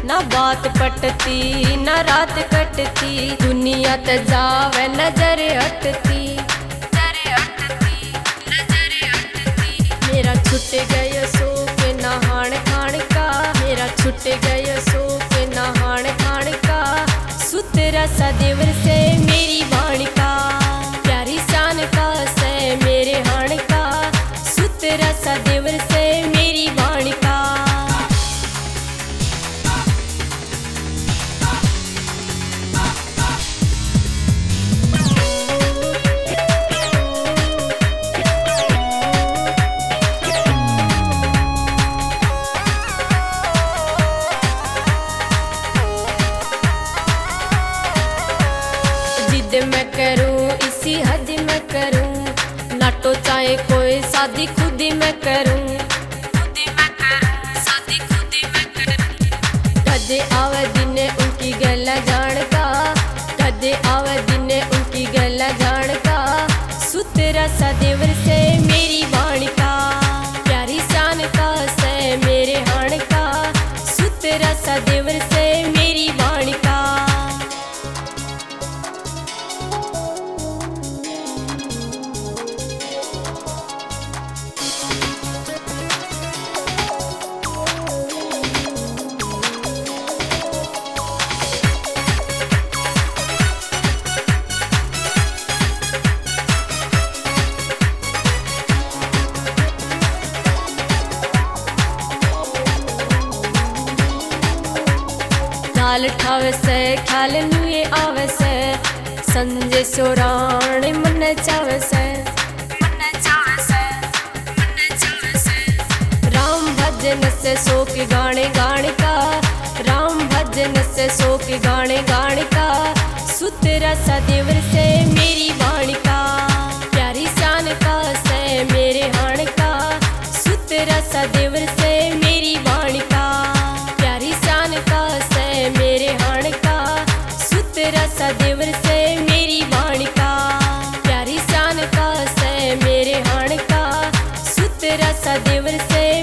ना बात पटती ना रात कटती, दुनिया ते जावे नजर हटती। मेरा छुट गयो सो के नहान खान का, मेरा छुट गयो सो के नहान खान का, सुतरा सा देवर से मेरी बाण का, प्यारी शान का से मेरे हाण का, सुतरा सा देवर से मेरी बाण का। मैं करूं इसी हद में करूं, नाटो चाहे कोई शादी खुद ही मैं करूं, कदे आवे दिन उनकी गला जान का, कदे आवे दिन उनकी गला जान का, सुतरा सा देवर से मेरी बाण का, प्यारी शान का से मेरे हाण का, सुतरा सा देवर से मेरी बाण का। ख्याल ठावे से ख्याल नुए आवे से, संजय सोराण मन चावे से, राम भजन से शोक गाने गाने का, राम भजन से शोक गाने गाने का, सुतरा सा देवर से मेरी बाण का, प्यारी शान का से मेरे हाण का, सुतरा सा देवर से मेरी बाण का, प्यारी शान का से मेरे हाण का, सुतरा सा देवर से मेरी बाण का, प्यारी शान का से मेरे हाण का, सुतरा सा देवर से